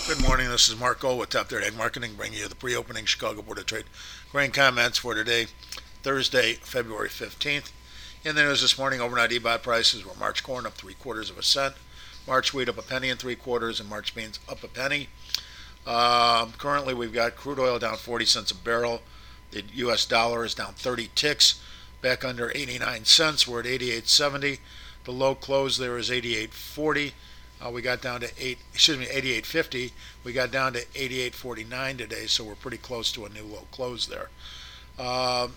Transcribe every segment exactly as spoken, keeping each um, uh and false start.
Good morning. This is Marco with Top Third Ag Marketing, bringing you the pre-opening Chicago Board of Trade grain comments for today, Thursday, February fifteenth. In the news this morning, overnight E B O T prices were March corn up three quarters of a cent, March wheat up a penny and three quarters, and March beans up a penny. Um, currently, we've got crude oil down forty cents a barrel. The U S dollar is down thirty ticks, back under eighty-nine cents. We're at eighty-eight seventy. The low close there is eighty-eight forty. Uh, we got down to eight, excuse me, eighty-eight fifty. We got down to eighty-eight forty-nine today, so we're pretty close to a new low close there. Uh,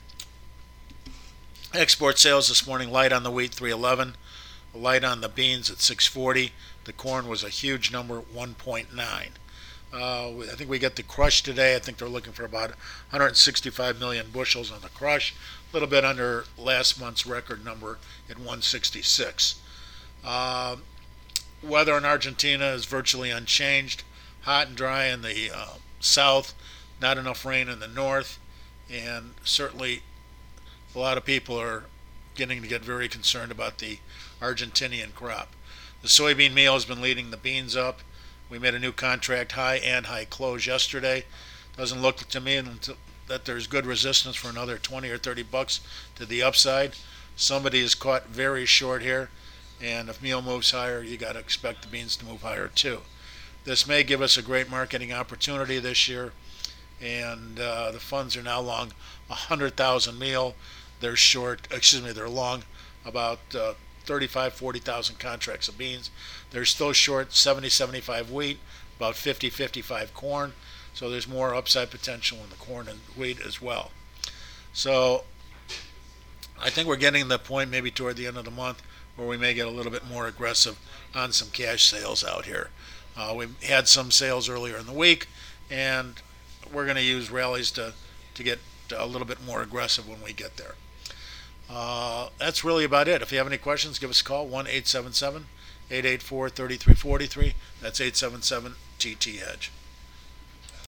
export sales this morning, light on the wheat, three eleven, light on the beans at six forty. The corn was a huge number, one point nine. Uh, I think we get the crush today. I think they're looking for about one hundred sixty-five million bushels on the crush, a little bit under last month's record number at one sixty-six. Uh, Weather in Argentina is virtually unchanged. Hot and dry in the uh, south, not enough rain in the north, and certainly a lot of people are getting to get very concerned about the Argentinian crop. The soybean meal has been leading the beans up. We made a new contract high and high close yesterday. Doesn't look to me that there's good resistance for another twenty or thirty bucks to the upside. Somebody is caught very short here. And if meal moves higher, you got to expect the beans to move higher too. This may give us a great marketing opportunity this year. And uh, the funds are now long one hundred thousand meal. They're short, excuse me, they're long about uh, thirty-five, forty thousand contracts of beans. They're still short seventy, seventy-five wheat, about fifty, fifty-five corn. So there's more upside potential in the corn and wheat as well. So I think we're getting to the point maybe toward the end of the month where we may get a little bit more aggressive on some cash sales out here. Uh, we had some sales earlier in the week, and we're going to use rallies to, to get a little bit more aggressive when we get there. Uh, that's really about it. If you have any questions, give us a call, one eight seven seven, eight eight four, three three four three. That's eight seven seven T T Edge.